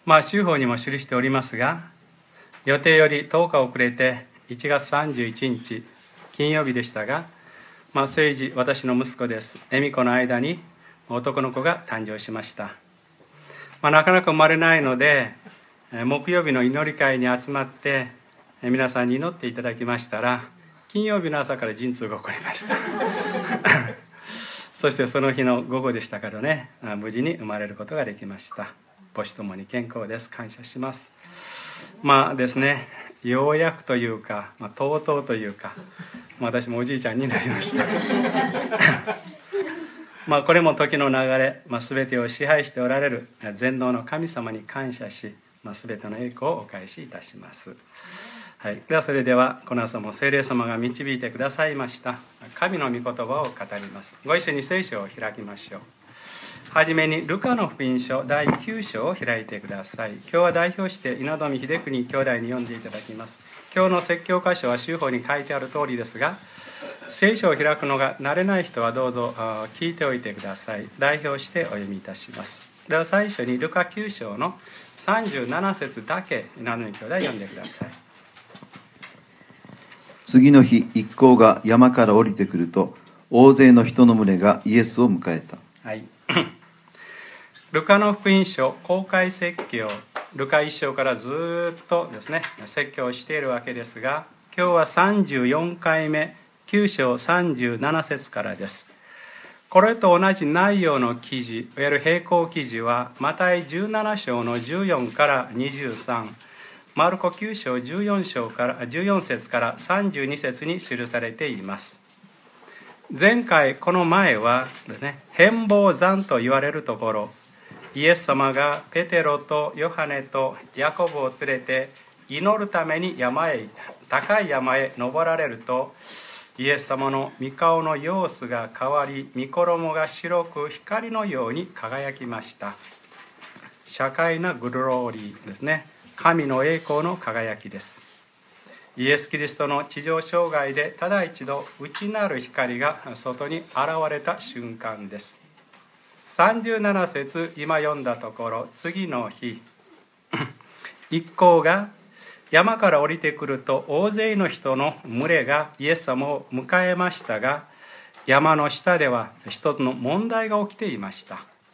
州法にも記しておりますが、予定より10日遅れて1月31日金曜日でしたが、聖治、私の息子です。恵美子の間に男の子が誕生しました。なかなか生まれないので、木曜日の祈り会に集まって皆さんに祈っていただきましたら、金曜日の朝から陣痛が起こりましたそしてその日の午後でしたからね、無事に生まれることができました。母子ともに健康です。感謝します。ですね、ようやくというか、とうとうというか、私もおじいちゃんになりましたこれも時の流れ、全てを支配しておられる全能の神様に感謝し、全ての栄光をお返しいたします。ではそれではこの朝も聖霊様が導いてくださいました神の御言葉を語ります。ご一緒に聖書を開きましょう。はじめにルカの福音書第9章を開いてください。今日は代表して稲富秀邦兄弟に読んでいただきます。今日の説教箇所は州法に書いてある通りですが、聖書を開くのが慣れない人はどうぞ聞いておいてください。代表してお読みいたします。では最初にルカ9章の37節だけ稲富兄弟読んでください。 次の日、一行が山から降りてくると、大勢の人の群れがイエスを迎えた。 ルカの福音書公開説教、ルカ1章からずっとですね説教をしているわけですが、今日は34回目、9章37節からです。これと同じ内容の記事、いわゆる並行記事はマタイ17章の14から23、マルコ9章14節から32節に記されています。前回この前はですね、変貌山と言われるところ、イエス様がペテロとヨハネとヤコブを連れて祈るために高い山へ登られると、イエス様の御顔の様子が変わり、御衣が白く光のように輝きました。シャカイナグローリーですね、神の栄光の輝きです。イエス・キリストの地上生涯でただ一度内なる光が外に現れた瞬間です。37節、今読んだところ、次の日一行が山から降りてくると、大勢の人の群れがイエス様を迎えましたが、山の下では一つの問題が起きていました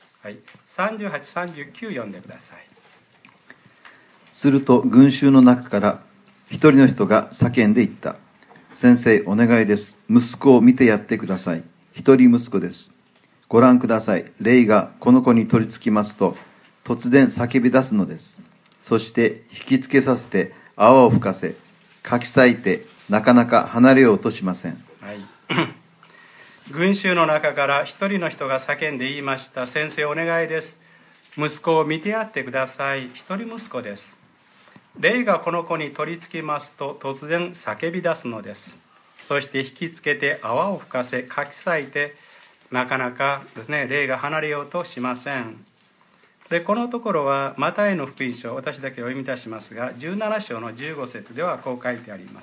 。38、39読んでください。 すると群衆の中から一人の人が叫んでいった。先生、お願いです。息子を見てやってください。一人息子です。ご覧ください。霊がこの子に取り付きますと、突然叫び出すのです。そして引きつけさせて泡を吹かせ、かき裂いてなかなか離れようとしません。 群衆の中から一人の人が叫んで言いました。先生、お願いです。息子を見てやってください。一人息子です。霊がこの子に取り付きますと、突然叫び出すのです。そして引きつけて泡を吹かせ、かき裂いてなかなかですね、霊が離れようとしません。で、このところはマタイの福音書、私だけお読みいたしますが、17章の15節ではこう書いてあります。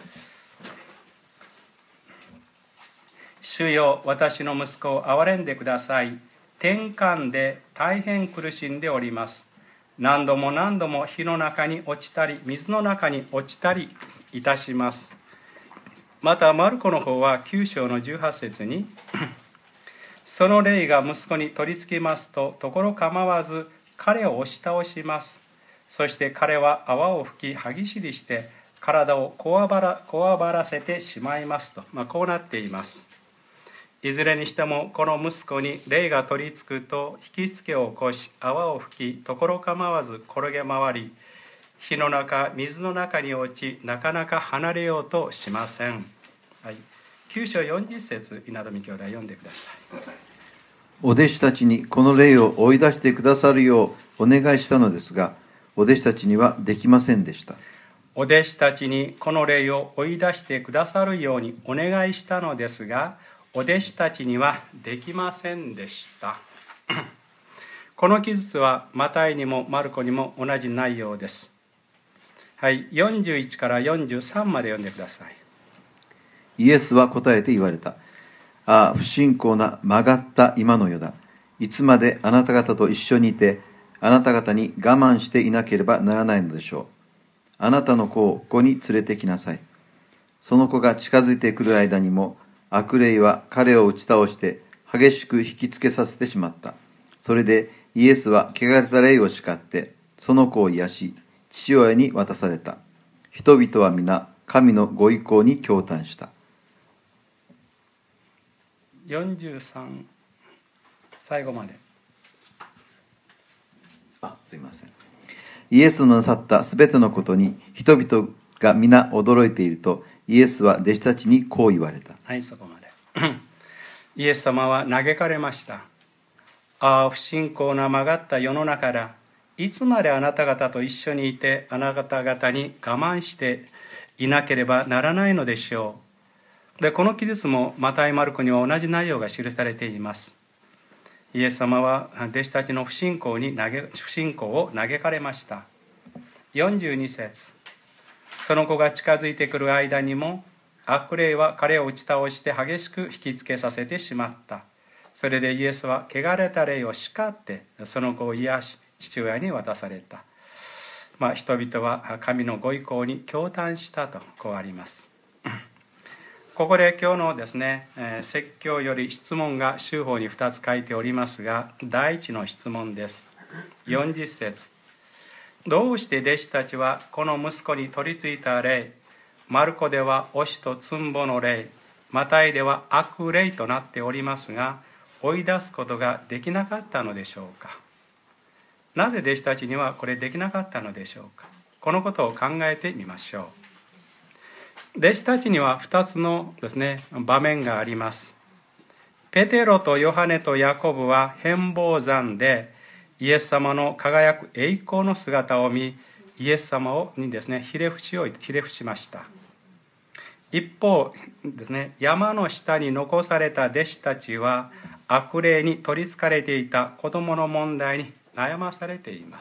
主よ、私の息子を憐れんでください。転換で大変苦しんでおります。何度も何度も火の中に落ちたり、水の中に落ちたりいたします。またマルコの方は9章の18節にその霊が息子に取り付きますと、ところ構わず彼を押し倒します。そして彼は泡を吹き、歯ぎしりして体をこわばらせてしまいますと、こうなっています。いずれにしてもこの息子に霊が取り付くと、引きつけを起こし、泡を吹き、ところ構わず転げ回り、火の中、水の中に落ち、なかなか離れようとしません。9章40節、稲富兄弟読んでください。 お弟子たちにこの霊を追い出してくださるようお願いしたのですが、お弟子たちにはできませんでした。 お弟子たちにこの霊を追い出してくださるようにお願いしたのですが、お弟子たちにはできませんでしたこの記述はマタイにもマルコにも同じ内容です。41から43まで読んでください。 イエスは答えて言われた。ああ、不信仰な曲がった今の世だ。いつまであなた方と一緒にいて、 あなた方に我慢していなければならないのでしょう。あなたの子をここに連れてきなさい。その子が近づいてくる間にも、悪霊は彼を打ち倒して激しく引きつけさせてしまった。それでイエスは汚れた霊を叱って、その子を癒し、父親に渡された。人々は皆、神のご意向に驚嘆した。 43、最後まで。 すいません。イエスのなさったすべてのことに人々が皆驚いていると、イエスは弟子たちにこう言われた。 はい、そこまで。イエス様は嘆かれました。ああ、不信仰な曲がった世の中だ。いつまであなた方と一緒にいて、あなた方に我慢していなければならないのでしょう。で、この記述もマタイ・マルコには同じ内容が記されています。イエス様は弟子たちの不信仰を嘆かれました。42節、その子が近づいてくる間にも、悪霊は彼を打ち倒して激しく引きつけさせてしまった。それでイエスは汚れた霊を叱って、その子を癒し、父親に渡された。人々は神のご意向に驚嘆したとこうあります。ここで今日のですね、説教より質問が修法に2つ書いておりますが、第一の質問です。40節、どうして弟子たちはこの息子に取り付いた霊、マルコでは押しとつんぼの霊、マタイでは悪霊となっておりますが、追い出すことができなかったのでしょうか。なぜ弟子たちにはこれできなかったのでしょうか。このことを考えてみましょう。弟子たちには2つのですね、場面があります。ペテロとヨハネとヤコブは変貌山でイエス様の輝く栄光の姿を見、イエス様にですね、ひれ伏しました。一方ですね、山の下に残された弟子たちは悪霊に取りつかれていた子供の問題に悩まされています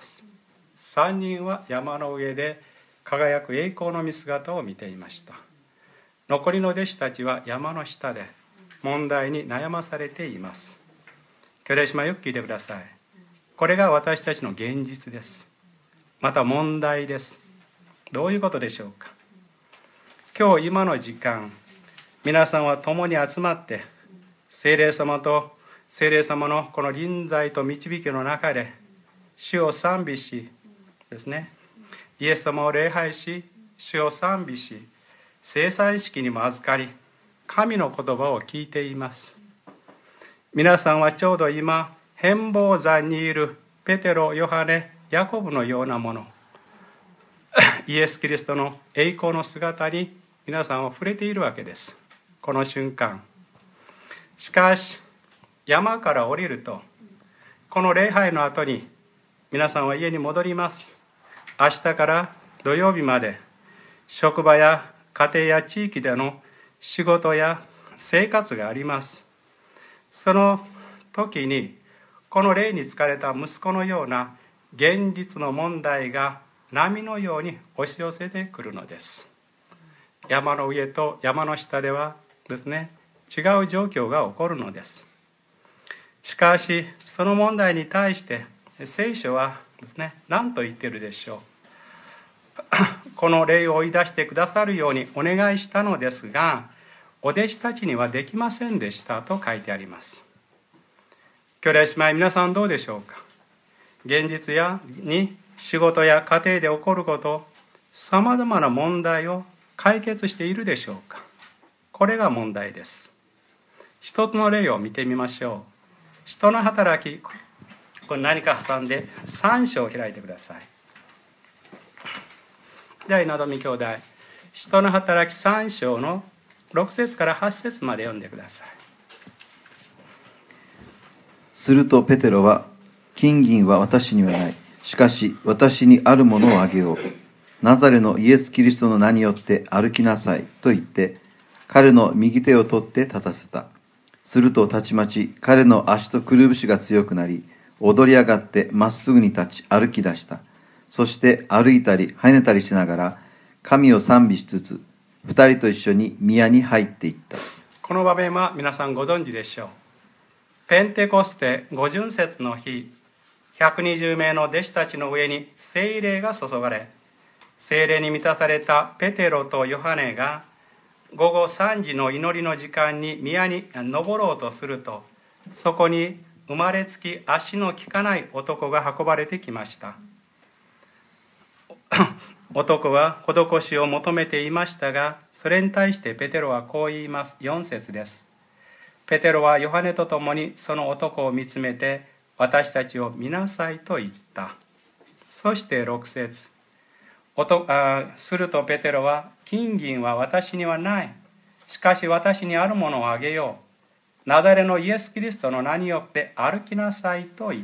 。3人は山の上で輝く栄光の見姿を見ていました。残りの弟子たちは山の下で問題に悩まされています。兄弟姉妹、よく聞いてください。これが私たちの現実です。また問題です。どういうことでしょうか。今日今の時間、皆さんは共に集まって聖霊様のこの臨在と導きの中で主を賛美しですね、イエス様を礼拝し、主を賛美し、聖餐式にも預かり、神の言葉を聞いています。皆さんはちょうど今、変貌山にいるペテロ、ヨハネ、ヤコブのようなもの、イエス・キリストの栄光の姿に皆さんは触れているわけです。この瞬間。しかし、山から降りると、この礼拝の後に皆さんは家に戻ります。明日から土曜日まで職場や家庭や地域での仕事や生活があります。その時にこの霊に疲れた息子のような現実の問題が波のように押し寄せてくるのです。山の上と山の下ではですね、違う状況が起こるのです。しかしその問題に対して聖書はですね、何と言っているでしょう。この霊を追い出してくださるようにお願いしたのですが、お弟子たちにはできませんでしたと書いてあります。兄弟姉妹、皆さんどうでしょうか。現実に仕事や家庭で起こること、さまざまな問題を解決しているでしょうか。これが問題です。一つの例を見てみましょう。人の働き、これ何か挟んで3章を開いてください。では稲富兄弟、人の働き3章の6節から8節まで読んでください。 するとペテロは、金銀は私にはない。しかし私にあるものをあげよう。ナザレのイエス・キリストの名によって歩きなさいと言って、彼の右手を取って立たせた。するとたちまち彼の足とくるぶしが強くなり、踊り上がってまっすぐに立ち歩き出した。そして歩いたり跳ねたりしながら神を賛美しつつ、二人と一緒に宮に入っていった。 この場面は皆さんご存知でしょう。ペンテコステ五巡節の日、 120名の弟子たちの上に聖霊が注がれ、聖霊に満たされたペテロとヨハネが午後3時の祈りの時間に宮に登ろうとすると、そこに生まれつき足の利かない男が運ばれてきました。男は施しを求めていましたが、それに対してペテロはこう言います。4節です。ペテロはヨハネと共にその男を見つめて、私たちを見なさいと言った。そして6節。するとペテロは、金銀は私にはない。しかし私にあるものをあげよう。ナザレのイエス・キリストの名によって歩きなさいと言って、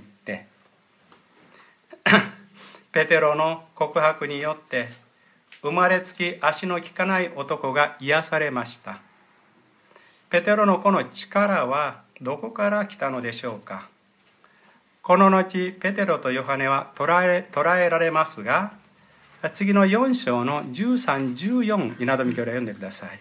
ペテロの告白によって生まれつき足の利かない男が癒されました。ペテロのこの力はどこから来たのでしょうか。この後ペテロとヨハネは捕らえられますが、次の4章の13、14、稲富教で読んでください。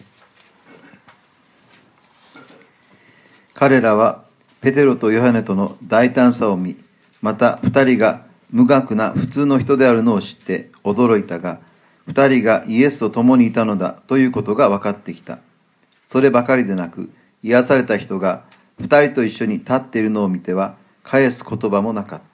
彼らはペテロとヨハネとの大胆さを見、また二人が無学な普通の人であるのを知って驚いたが、二人がイエスと共にいたのだということが分かってきた。そればかりでなく、癒された人が二人と一緒に立っているのを見ては返す言葉もなかった。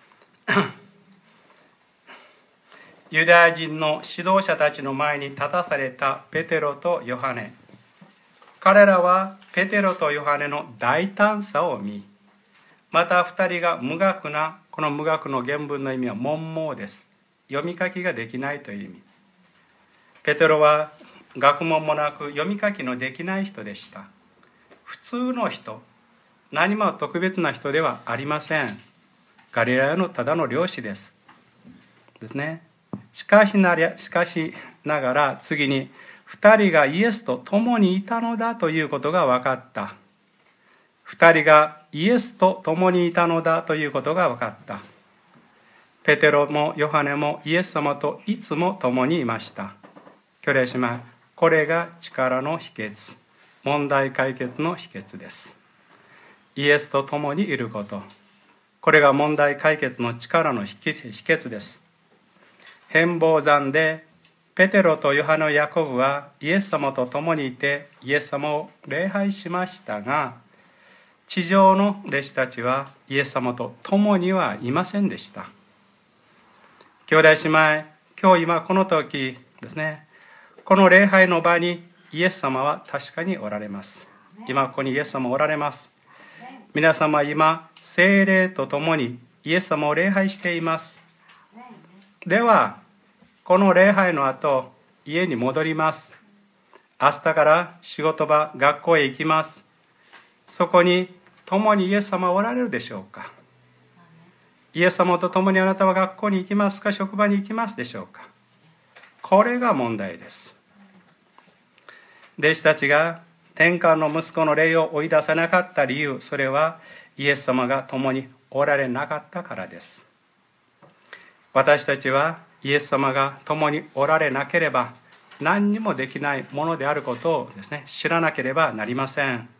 ユダヤ人の指導者たちの前に立たされたペテロとヨハネ。彼らはペテロとヨハネの大胆さを見、また二人が無学な、この無学の原文の意味は文盲です。読み書きができないという意味。ペテロは学問もなく読み書きのできない人でした。普通の人、何も特別な人ではありません。ガリラヤのただの漁師です。ですね。しかしながら次に二人がイエスと共にいたのだということが分かった。二人がイエスと共にいたのだということが分かった。ペテロもヨハネもイエス様といつも共にいました。兄弟姉妹、これが力の秘訣、問題解決の秘訣です。イエスと共にいること、これが問題解決の力の秘訣です。変貌山でペテロとヨハネとヤコブはイエス様と共にいてイエス様を礼拝しましたが、地上の弟子たちはイエス様と共にはいませんでした。兄弟姉妹、今日今この時ですね、この礼拝の場にイエス様は確かにおられます。今ここにイエス様おられます。皆様今聖霊と共にイエス様を礼拝しています。ではこの礼拝の後家に戻ります。明日から仕事場学校へ行きます。そこに共にイエス様はおられるでしょうか。イエス様と共にあなたは学校に行きますか、職場に行きますでしょうか。これが問題です。弟子たちが天下の息子の霊を追い出さなかった理由、それはイエス様が共におられなかったからです。私たちはイエス様が共におられなければ何にもできないものであることをですね、知らなければなりません。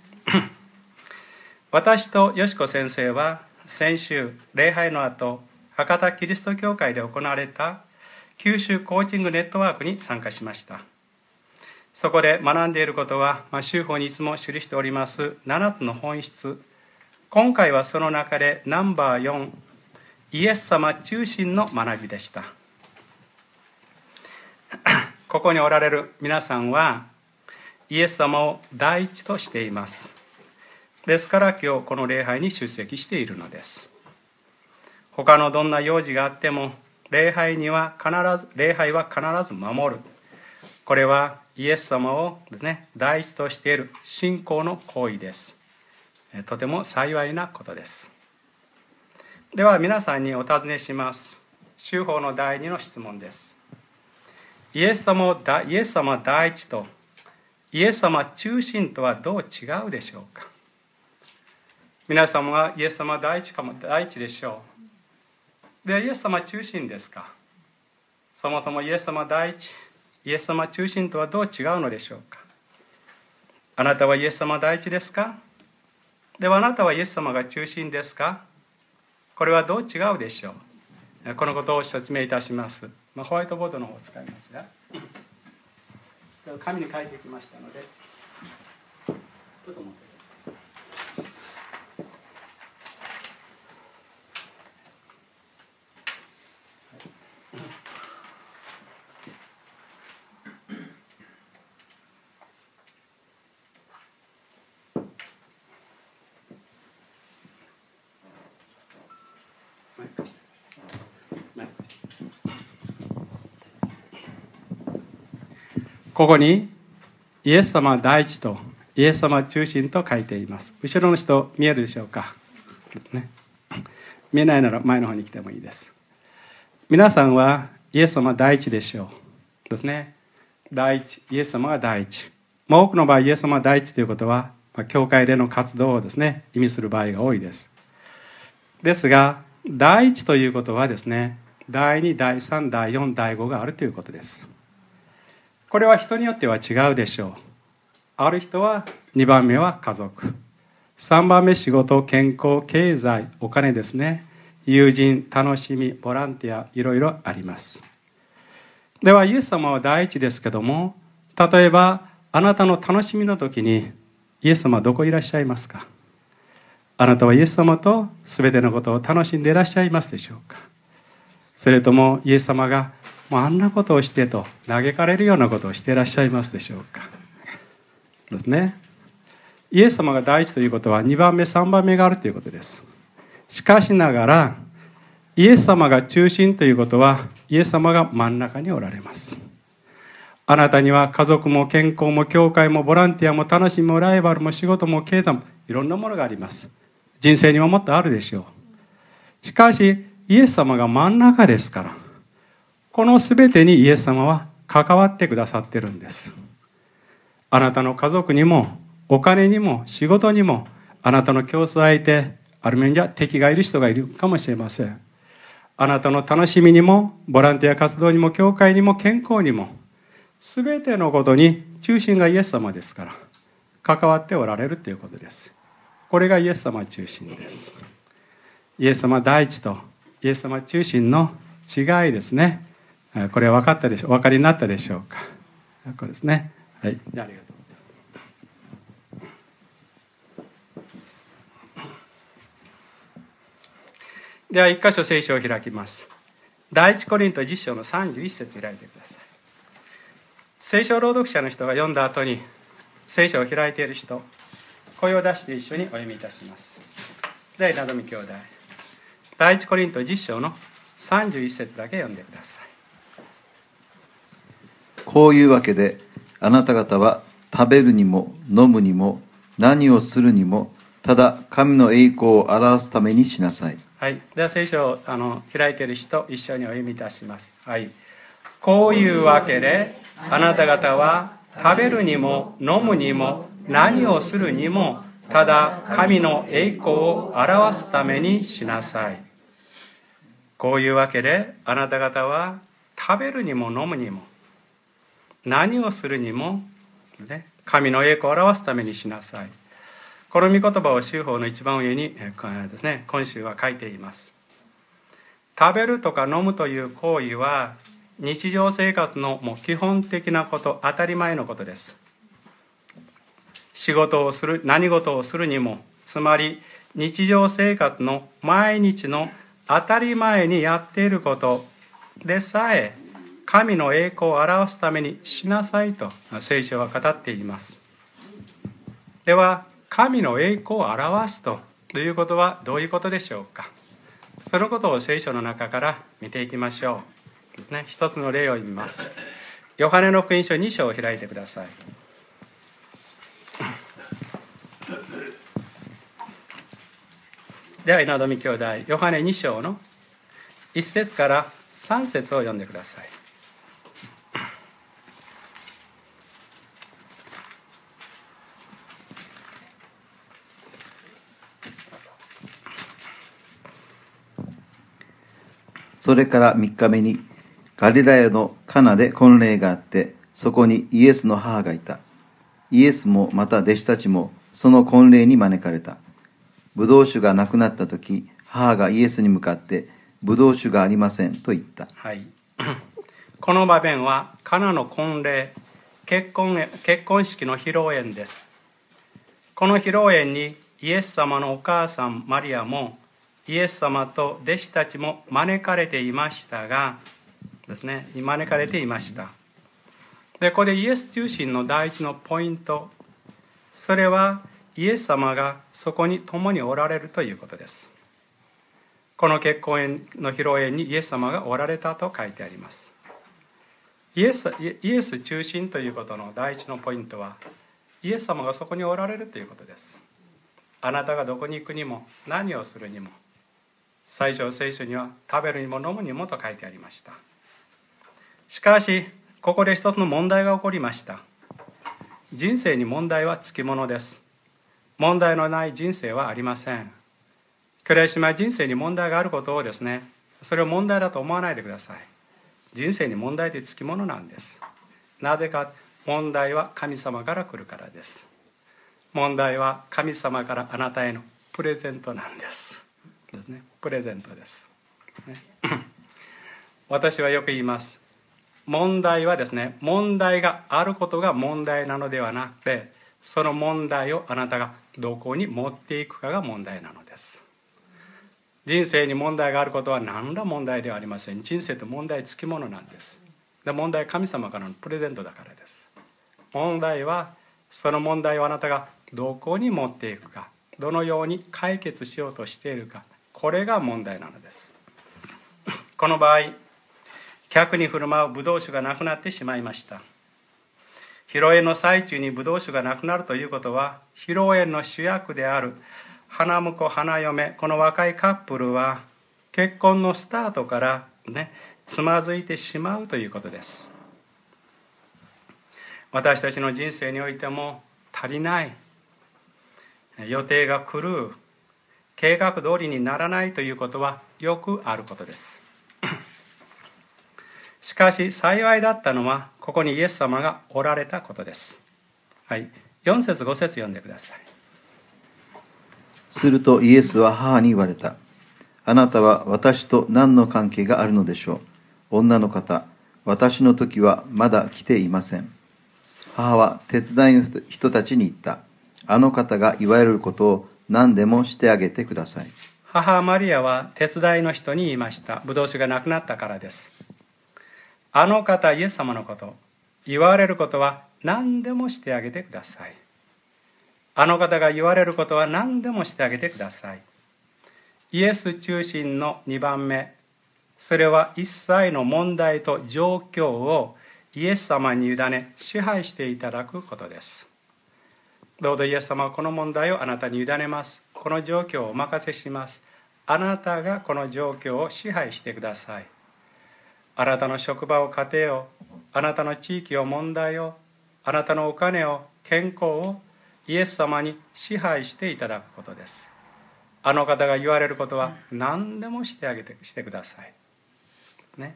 私とよしこ先生は先週礼拝の後、博多キリスト教会で行われた九州コーチングネットワークに参加しました。そこで学んでいることは、修法にいつも記しております7つの本質。今回はその中でナンバー4、イエス様中心の学びでした。ここにおられる皆さんはイエス様を第一としています。ですから今日この礼拝に出席しているのです。他のどんな用事があっても礼拝は必ず守る。これはイエス様をですね、第一としている信仰の行為です。とても幸いなことです。では皆さんにお尋ねします。修法の第2の質問です。イエス様第一とイエス様中心とはどう違うでしょうか。皆様はイエス様第一でしょう。で、イエス様中心ですか。そもそもイエス様第一、イエス様中心とはどう違うのでしょうか。あなたはイエス様第一ですか。ではあなたはイエス様が中心ですか。 これはどう違うでしょう。このことを説明いたします。ホワイトボードの方を使いますが、紙に書いてきましたので、ちょっと待って。ここにイエス様第一とイエス様中心と書いています。後ろの人見えるでしょうか、ね、見えないなら前の方に来てもいいです。皆さんはイエス様第一でしょうですね。第一、イエス様が第一。多くの場合イエス様第一ということは、教会での活動をですね意味する場合が多いです。ですが第一ということはですね、第2、第3、第4、第5があるということです。これは人によっては違うでしょう。ある人は2番目は家族、3番目仕事、健康、経済、お金ですね。友人、楽しみ、ボランティア、いろいろあります。ではイエス様は第一ですけども、例えばあなたの楽しみの時にイエス様はどこいらっしゃいますか。あなたはイエス様と全てのことを楽しんでいらっしゃいますでしょうか。それともイエス様があんなことをしてと嘆かれるようなことをしていらっしゃいますでしょうか。ですね。イエス様が第一ということは2番目3番目があるということです。しかしながらイエス様が中心ということはイエス様が真ん中におられます。あなたには家族も健康も教会もボランティアも楽しみもライバルも仕事も経済もいろんなものがあります。人生にももっとあるでしょう。しかしイエス様が真ん中ですから、この全てにイエス様は関わってくださってるんです。あなたの家族にもお金にも仕事にも、あなたの競争相手、ある面じゃ敵がいる人がいるかもしれません。あなたの楽しみにもボランティア活動にも教会にも健康にも、全てのことに中心がイエス様ですから関わっておられるということです。これがイエス様中心です。イエス様第一とイエス様中心の違いですね。これは分かったでしょう、お分かりになったでしょうか。これですね。はい、ありがとう。では一箇所聖書を開きます。第一コリント10章の31節開いてください。聖書朗読者の人が読んだ後に聖書を開いている人、声を出して一緒にお読みいたします。ではなどみ兄弟、第一コリント10章の31節だけ読んでください。 こういうわけであなた方は食べるにも飲むにも何をするにもただ神の栄光を表すためにしなさい。 はい、では聖書を開いている人一緒にお読みいたします。はい、こういうわけであなた方は食べるにも飲むにも何をするにもただ神の栄光を表すためにしなさい。こういうわけであなた方は食べるにも飲むにも何をするにも、ね、神の栄光を表すためにしなさい。この御言葉を週報の一番上にですね、今週は書いています。食べるとか飲むという行為は日常生活のもう基本的なこと、当たり前のことです。仕事をする、何事をするにも、つまり日常生活の毎日の当たり前にやっていることでさえ神の栄光を表すためにしなさいと聖書は語っています。では神の栄光を表すということはどういうことでしょうか。そのことを聖書の中から見ていきましょう。一つの例を見ます。ヨハネの福音書2章を開いてください。では稲富兄弟、ヨハネ2章の1節から3節を読んでください。 それから3日目にガリラヤのカナで婚礼があって、そこにイエスの母がいた。イエスもまた弟子たちもその婚礼に招かれた。ブドウ酒がなくなった時、 母がイエスに向かって、ブドウ酒がありませんと言った。 はい、この場面はカナの婚礼、結婚式の披露宴です。この披露宴にイエス様のお母さんマリアもイエス様と弟子たちも招かれていましたがですね、招かれていました。で、これでイエス中心の第一のポイント、それはイエス様がそこに共におられるということです。この結婚の披露宴にイエス様がおられたと書いてあります。イエス中心ということの第一のポイントは、イエス様がそこにおられるということです。あなたがどこに行くにも何をするにも、最初聖書には食べるにも飲むにもと書いてありました。しかしここで一つの問題が起こりました。人生に問題はつきものです。問題のない人生はありません。兄弟姉妹、人生に問題があることをですね、それを問題だと思わないでください。人生に問題ってつきものなんです。なぜか、問題は神様から来るからです。問題は神様からあなたへのプレゼントなんです。ですね、プレゼントです。私はよく言います。問題はですね、問題があることが問題なのではなくて、その問題をあなたがどこに持っていくかが問題なのです。人生に問題があることは何ら問題ではありません。人生って問題つきものなんです。で、問題は神様からのプレゼントだからです。問題はその問題をあなたがどこに持っていくか、どのように解決しようとしているか、これが問題なのです。この場合、客に振る舞うブドウ酒がなくなってしまいました。披露宴の最中にブドウ酒がなくなるということは、披露宴の主役である花婿花嫁、この若いカップルは結婚のスタートからね、つまずいてしまうということです。私たちの人生においても足りない、予定が狂う、計画通りにならないということはよくあることです。しかし幸いだったのは、ここにイエス様がおられたことです。はい、4節5節読んでください。 するとイエスは母に言われた。あなたは私と何の関係があるのでしょう。女の方、私の時はまだ来ていません。母は手伝いの人たちに言った。あの方が言われることを何でもしてあげてください。 母マリアは手伝いの人に言いました。ブドウ酒がなくなったからです。あの方、イエス様のこと、言われることは何でもしてあげてください。あの方が言われることは何でもしてあげてください。イエス中心の2番目、それは一切の問題と状況をイエス様に委ね支配していただくことです。どうぞイエス様はこの問題をあなたに委ねます。この状況をお任せします。あなたがこの状況を支配してください。あなたの職場を、家庭を、あなたの地域を、問題を、あなたのお金を、健康をイエス様に支配していただくことです。あの方が言われることは何でもしてください、ね、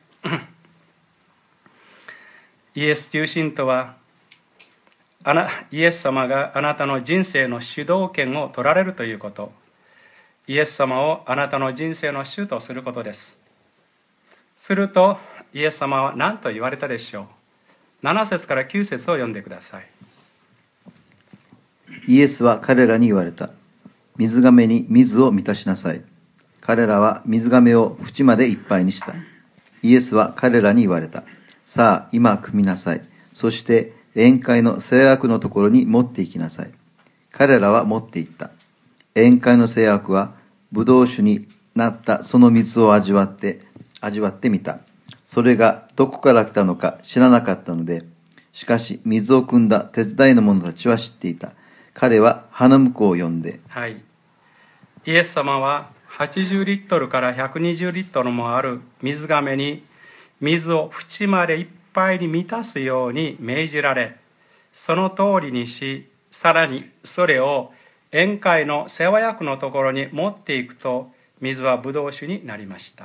イエス中心とはイエス様があなたの人生の主導権を取られるということ、イエス様をあなたの人生の主とすることです。するとイエス様は何と言われたでしょう。7節から9節を読んでください。 イエスは彼らに言われた。水亀に水を満たしなさい。彼らは水亀を縁までいっぱいにした。イエスは彼らに言われた。さあ、今汲みなさい。そして宴会の制約のところに持って行きなさい。彼らは持って行った。宴会の制約は、ブドウ酒になったその水を味わってみた。それがどこから来たのか知らなかったので、しかし水を汲んだ手伝いの者たちは知っていた。彼は花婿を呼んで、 はい、イエス様は80リットルから120リットルもある水亀に水を縁までいっぱいに満たすように命じられ、その通りにし、さらにそれを宴会の世話役のところに持っていくと、水はブドウ酒になりました。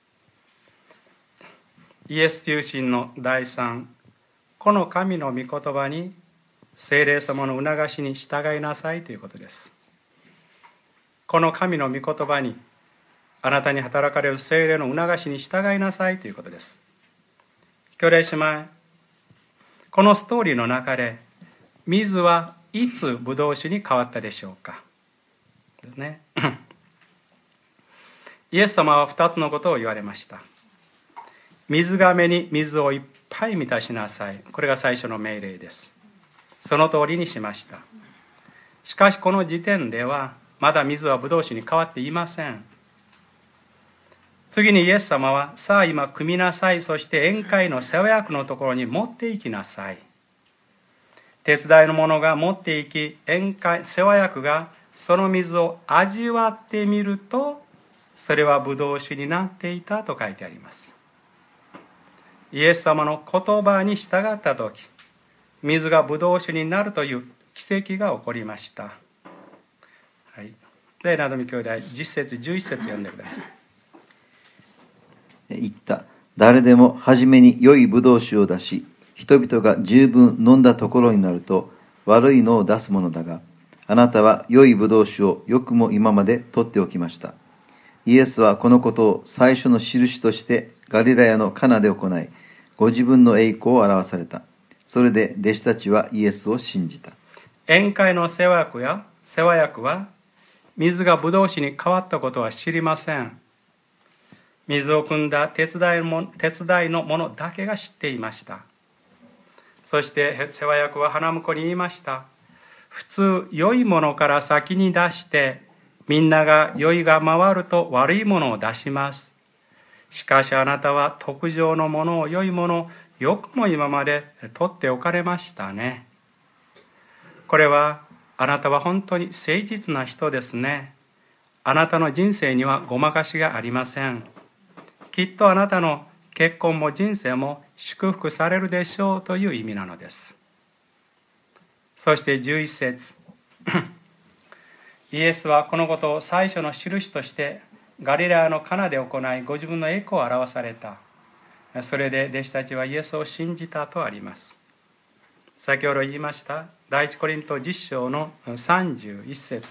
イエス中心の第3、この神の御言葉に聖霊様の促しに従いなさいということです。この神の御言葉にあなたに働かれる聖霊の促しに従いなさいということです。兄弟姉妹、このストーリーの中で水はいつブドウ酒に変わったでしょうかですね。イエス様は2つのことを言われました。水がめに水をいっぱい満たしなさい。これが最初の命令です。その通りにしました。しかしこの時点ではまだ水はブドウ酒に変わっていません。次にイエス様は、さあ今汲みなさい、そして宴会の世話役のところに持って行きなさい。手伝いの者が持って行き、宴会世話役がその水を味わってみると、それはブドウ酒になっていたと書いてあります。イエス様の言葉に従ったとき、水がブドウ酒になるという奇跡が起こりました。はい。で、などみ兄弟、10節11節読んでください。 言った。誰でも初めに良いブドウ酒を出し、人々が十分飲んだところになると悪いのを出すものだが、あなたは良いブドウ酒をよくも今まで取っておきました。イエスはこのことを最初の印としてガリラヤのカナで行い、ご自分の栄光を表された。それで弟子たちはイエスを信じた。 宴会の世話役は水がブドウ酒に変わったことは知りません。水を汲んだ手伝いの者だけが知っていました。そして世話役は花婿に言いました。普通良いものから先に出して、みんなが良いが回ると悪いものを出します。しかしあなたは特上のものを良いものをよくも今まで取っておかれましたね。これはあなたは本当に誠実な人ですね。あなたの人生にはごまかしがありません。きっとあなたの結婚も人生も祝福されるでしょうという意味なのです。そして11節イエスはこのことを最初の印としてガリラヤのカナで行い、ご自分の栄光を表された。それで弟子たちはイエスを信じたとあります。先ほど言いました第一コリント10章の31節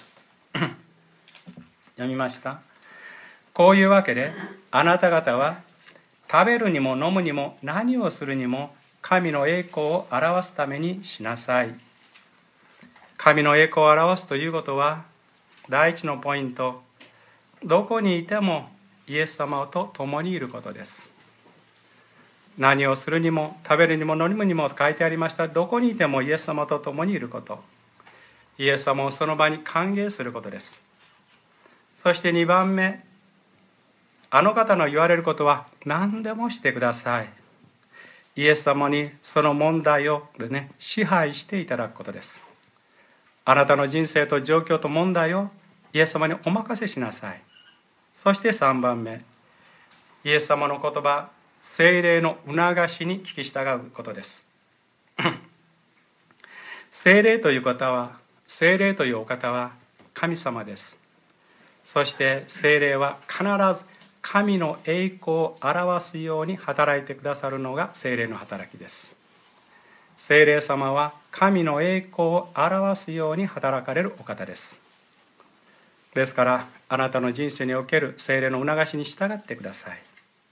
読みました。こういうわけであなた方は食べるにも飲むにも何をするにも神の栄光を表すためにしなさい。神の栄光を表すということは、第一のポイント、どこにいてもイエス様と共にいることです。何をするにも食べるにも飲むにも書いてありました。どこにいてもイエス様と共にいること、イエス様をその場に歓迎することです。そして2番目、あの方の言われることは何でもしてください。イエス様にその問題を支配していただくことです。あなたの人生と状況と問題をイエス様にお任せしなさい。そして3番目、イエス様の言葉、聖霊の促しに聞き従うことです。聖霊というお方は神様です。そして聖霊は必ず神の栄光を表すように働いてくださるのが聖霊の働きです。聖霊様は神の栄光を表すように働かれるお方です。ですからあなたの人生における聖霊の促しに従ってください。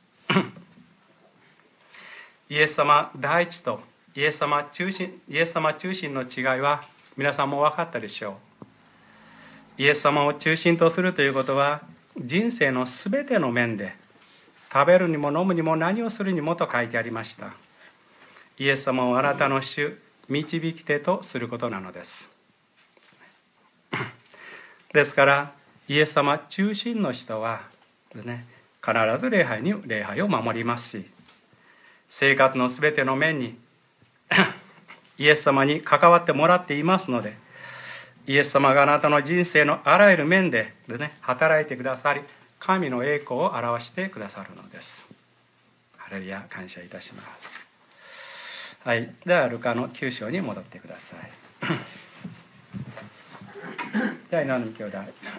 イエス様第一とイエス様中心の違いは皆さんも分かったでしょう。イエス様を中心とするということは、人生のすべての面で食べるにも飲むにも何をするにもと書いてありました。イエス様をあなたの主、導き手とすることなのです。ですからイエス様中心の人は必ず礼拝を守りますし、生活のすべての面にイエス様に関わってもらっていますので、イエス様があなたの人生のあらゆる面で働いてくださり、神の栄光を表してくださるのです。ハレルヤ、感謝いたします。はい、ではルカの9章に戻ってください。じゃあ稲波兄弟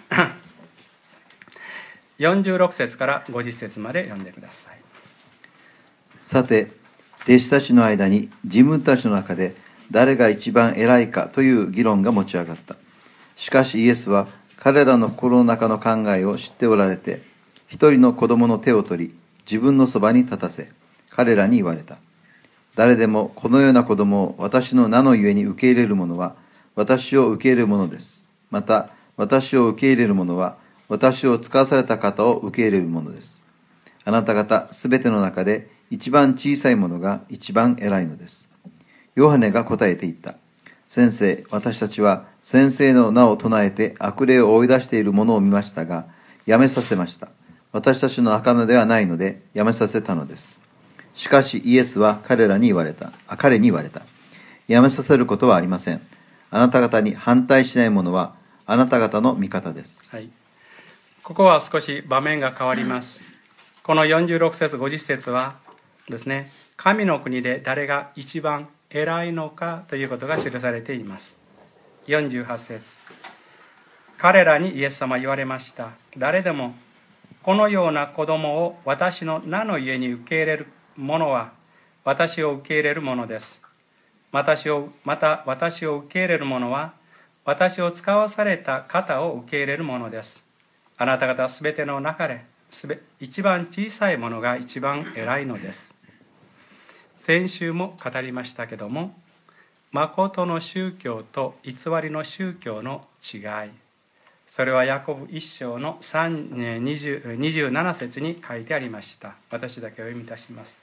46節から50節まで読んでください。 さて、弟子たちの間に自分たちの中で誰が一番偉いかという議論が持ち上がった。しかしイエスは彼らの心の中の考えを知っておられて、 一人の子供の手を取り、自分のそばに立たせ、彼らに言われた。誰でもこのような子供を私の名のゆえに受け入れる者は、私を受け入れる者です。また、私を受け入れる者は、私を使わされた方を受け入れる者です。あなた方すべての中で一番小さい者が一番偉いのです。ヨハネが答えて言った。先生、私たちは先生の名を唱えて悪霊を追い出している者を見ましたが、やめさせました。私たちの仲間ではないので、やめさせたのです。しかしイエスは彼に言われた。やめさせることはありません。あなた方に反対しない者は、あなた方の味方です。 はい。ここは少し場面が変わります。この46節50節はですね、神の国で誰が一番偉いのかということが記されています。48節、彼らにイエス様は言われました。誰でもこのような子供を私の名の家に受け入れる者は私を受け入れる者です。また私を受け入れる者は私を使わされた方を受け入れる者です。あなた方すべての中で一番小さいものが一番偉いのです。先週も語りましたけども、誠の宗教と偽りの宗教の違い、それはヤコブ1章の27節に書いてありました。私だけお読みいたします。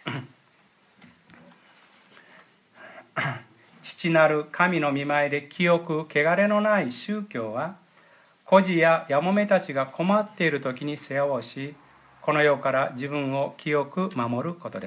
父なる神の御前で清く汚れのない宗教は、孤児ややもめたちが困っている時に世話をし、この世から自分を清く守ることです。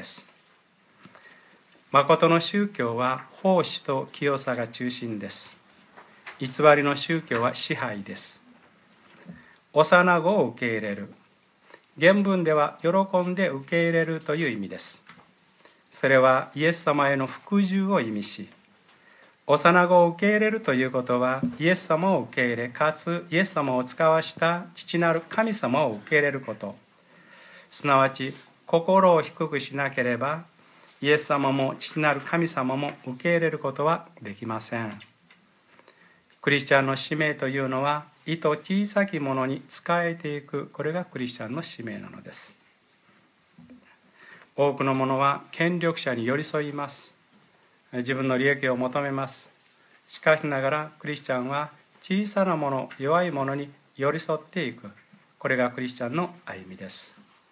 誠の宗教は奉仕と清さが中心です。偽りの宗教は支配です。幼子を受け入れる。原文では喜んで受け入れるという意味です。それはイエス様への服従を意味し、幼子を受け入れるということは、イエス様を受け入れ、かつイエス様を使わした父なる神様を受け入れること、すなわち心を低くしなければ、イエス様も父なる神様も受け入れることはできません。クリスチャンの使命というのは、意図小さきものに仕えていく、これがクリスチャンの使命なのです。多くの者は権力者に寄り添います。自分の利益を求めます。しかしながらクリスチャンは小さなもの、弱いものに寄り添っていく、これがクリスチャンの歩みです。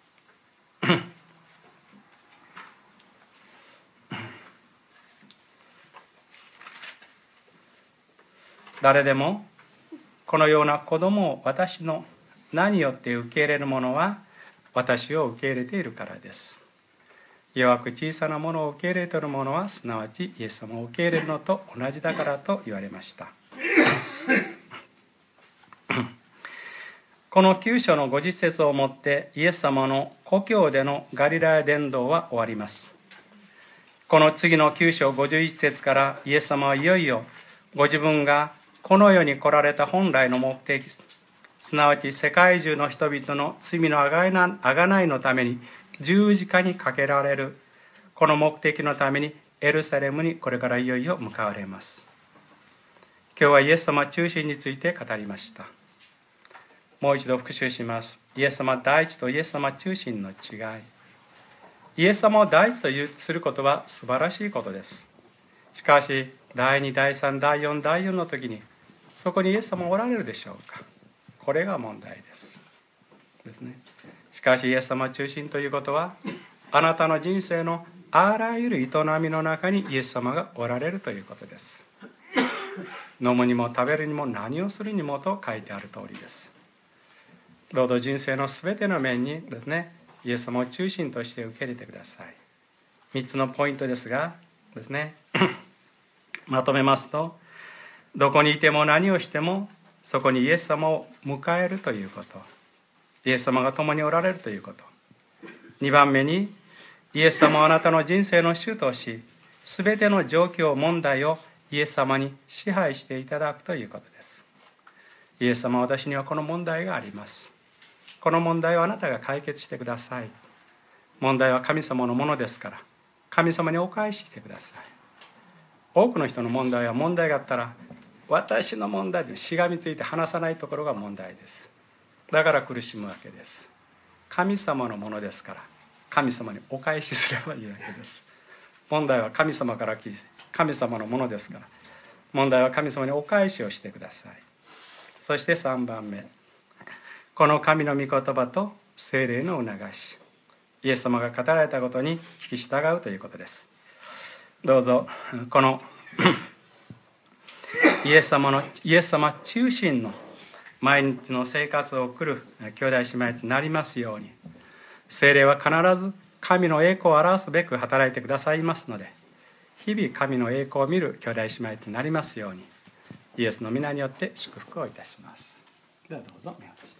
誰でもこのような子供を私の名によって受け入れる者は私を受け入れているからです。弱く小さなものを受け入れている者は、すなわちイエス様を受け入れるのと同じだからと言われました。この9章の50節をもってイエス様の故郷でのガリラヤ伝道は終わります。この次の9章51節からイエス様はいよいよご自分がこの世に来られた本来の目的、すなわち世界中の人々の罪のあがないのために十字架にかけられる、この目的のためにエルサレムにこれからいよいよ向かわれます。今日はイエス様中心について語りました。もう一度復習します。イエス様第一とイエス様中心の違い。イエス様を第一とすることは素晴らしいことです。しかし第2、第3、第4、第4の時にそこにイエス様おられるでしょうか。これが問題ですね。しかしイエス様中心ということは、あなたの人生のあらゆる営みの中にイエス様がおられるということです。飲むにも食べるにも何をするにもと書いてある通りです。どうぞ人生のすべての面にですね、イエス様を中心として受け入れてください。3つのポイントですがですね、まとめますと、どこにいても何をしてもそこにイエス様を迎えるということ、イエス様が共におられるということ。2番目に、イエス様をあなたの人生の主とし、すべての状況問題をイエス様に支配していただくということです。イエス様、私にはこの問題があります。この問題をあなたが解決してください。問題は神様のものですから、神様にお返ししてください。多くの人の問題は、問題があったら私の問題でしがみついて話さないところが問題です。だから苦しむわけです。 神様のものですから、神様にお返しすればいいわけです。問題は神様から来て、神様のものですから、問題は神様にお返しをしてください。そして3番目、この神の御言葉と聖霊の促し、イエス様が語られたことに聞き従うということです。どうぞこのイエス様中心の毎日の生活を送る兄弟姉妹となりますように、聖霊は必ず神の栄光を表すべく働いてくださいますので、日々神の栄光を見る兄弟姉妹となりますように、イエスの皆によって祝福をいたします。ではどうぞ目を閉じて。